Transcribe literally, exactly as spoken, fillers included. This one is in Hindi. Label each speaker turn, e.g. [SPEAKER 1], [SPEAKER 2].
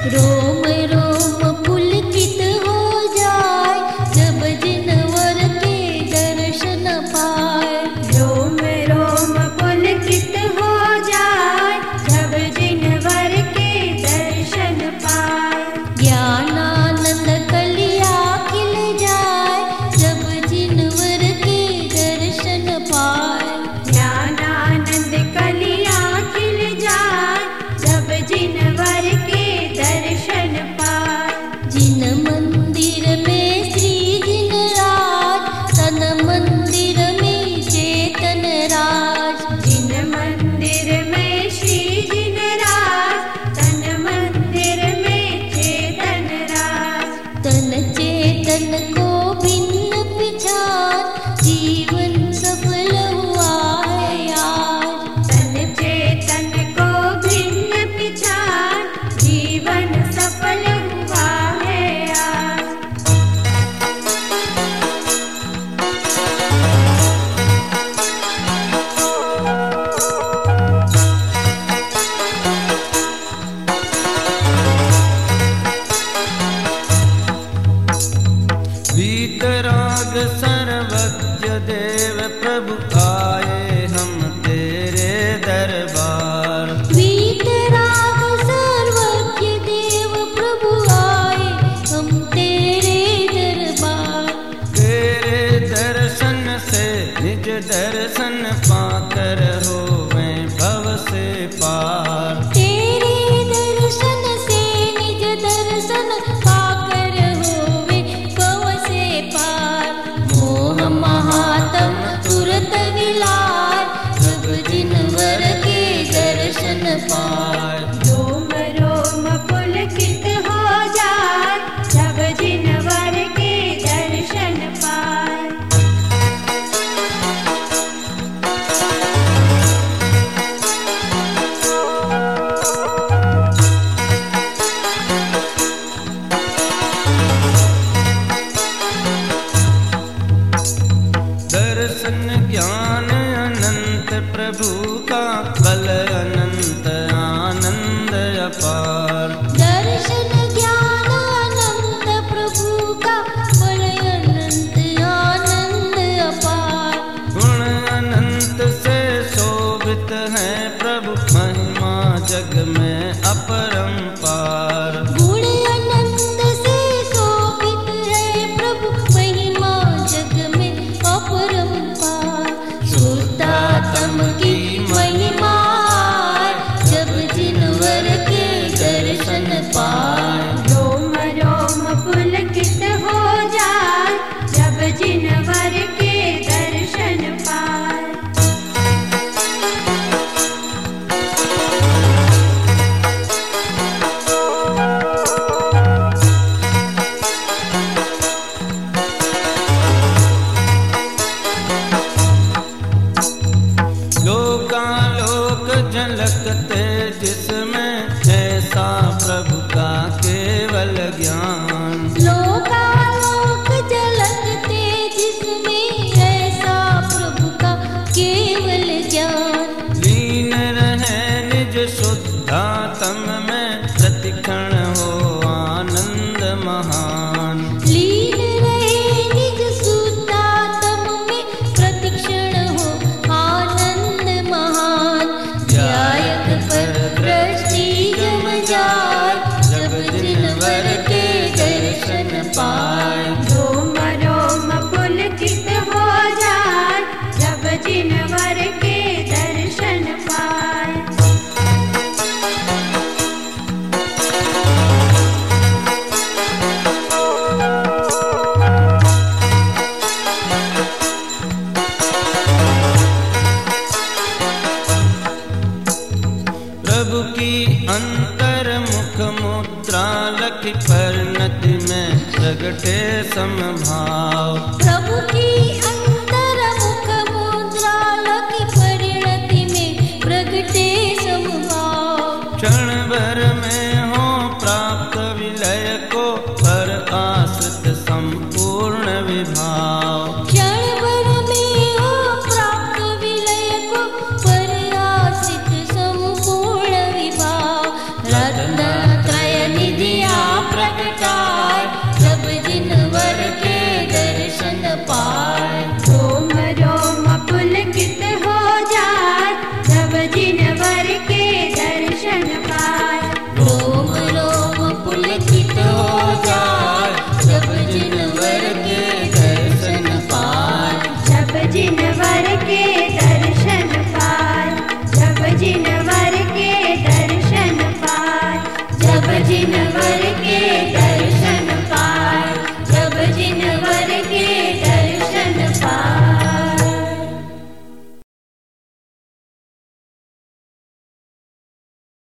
[SPEAKER 1] रोम रोम पुलकित हो जाए जब जिनवर के दर्शन पाए।
[SPEAKER 2] रोम रोम पुलकित हो जाए जब जिनवर के दर्शन पाए।
[SPEAKER 1] ज्ञानानंद कलिया खिल जाए जब जिनवर के दर्शन पाए।
[SPEAKER 2] ज्ञानानंद कलिया खिल जाए जब जिनवर के दर्शन पाए।
[SPEAKER 1] जिन मंदिर में श्री जिन राज तन मंदिर में चेतन राज।
[SPEAKER 2] जिन मंदिर में श्री जिन राज तन मंदिर में चेतन राज।
[SPEAKER 1] तन चेतन को भिन्न पिछाड़ जीवन सफल हुआ है आज।
[SPEAKER 2] तन चेतन को भिन्न पिछाड़ जीवन सफल हुआ है आज।
[SPEAKER 3] वीतराग सर्वज्ञ देव प्रभु आए हम तेरे दरबार।
[SPEAKER 1] वीतराग सर्वज्ञ देव प्रभु आए हम तेरे दरबार।
[SPEAKER 3] तेरे दर्शन से निज दर्शन पाकर होवे भव से पार।
[SPEAKER 1] तेरे दर्शन से निज दर्शन पाकर होवे भव से पार। मोह महात्म तुरत विलार जब जिनवर के दर्शन पाए।
[SPEAKER 2] रोम रोम पुलकित हो जाए जब जिनवर के दर्शन पाए।
[SPEAKER 3] दर्शन ज्ञान अनंत प्रभु का बल अनंत आनंद अपार।
[SPEAKER 1] दर्शन ज्ञान अनंत प्रभु का बल अनंत आनंद अपार।
[SPEAKER 3] गुण अनंत से शोभित है प्रभु महिमा जग में अपरंपार।
[SPEAKER 1] गुण अनंत से शोभित है प्रभु महिमा जग में अपरंपार। शुद्धात्म की महिमा जब जिनवर के दर्शन पाए।
[SPEAKER 2] रोम रोम पुलकित हो जाए जब जिनवर के दर्शन पाए।
[SPEAKER 3] लोकालोक झलकते जिसमें ऐसा प्रभु का केवल ज्ञान।
[SPEAKER 1] लोकालोक झलकते जिसमें ऐसा प्रभु का केवल ज्ञान।
[SPEAKER 3] लीन रहे निज शुद्धात्म में प्रतिक्षण हो आनंद महान।
[SPEAKER 1] लीन रहे निज शुद्धात्म में प्रतिक्षण हो आनंद महान। ध्यायक पर दृष्टि जम जाए जब जिनवर के दर्शन पाए।
[SPEAKER 2] रोम रोम पुलकित हो जाए जब जिनवर के दर्शन पाए।
[SPEAKER 3] प्रभु की अंतर मुख मुद्रा लखी परिणति में प्रगटे समभाव।
[SPEAKER 1] प्रभु की अंतर मुख मुद्रा लखी परिणति में प्रगटे समभाव।
[SPEAKER 3] क्षण